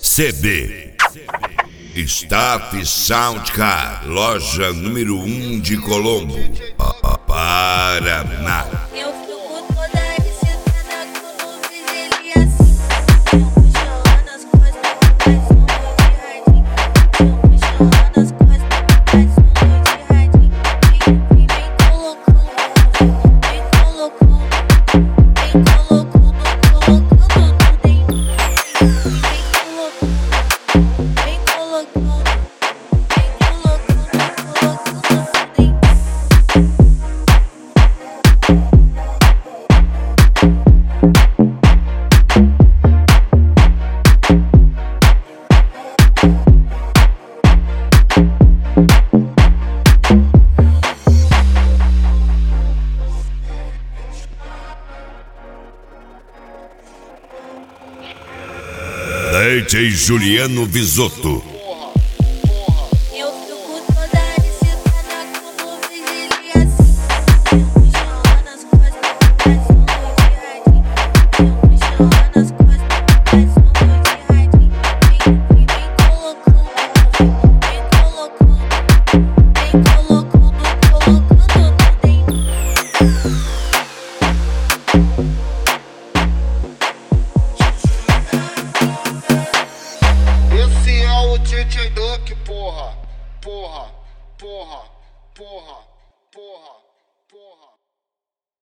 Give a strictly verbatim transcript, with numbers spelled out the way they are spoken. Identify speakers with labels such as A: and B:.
A: C B Staff Soundcar, loja número um de Colombo, Paraná.
B: Eu fico toda excitada quando vejo ele assim. Eu puxando as costas, faz um de radinho. Eu puxando as costas, faz um de radinho. E vem colocando, vem colocando, vem colocando, colocando tudo em mim. Vem colocando, vem colocando, vem colocando, colocando tudo em mim.
A: D J Juliano Visotto.
B: Eu fico toda excitada quando vejo ele assim. Eu puxando as costas, faz um de radinho. Eu puxando as costas, faz um de radinho. E vem colocando, vem colocando, vem colocando, colocando tudo em mim.
C: Esse é o D J Duck, porra, porra, porra, porra, porra, porra.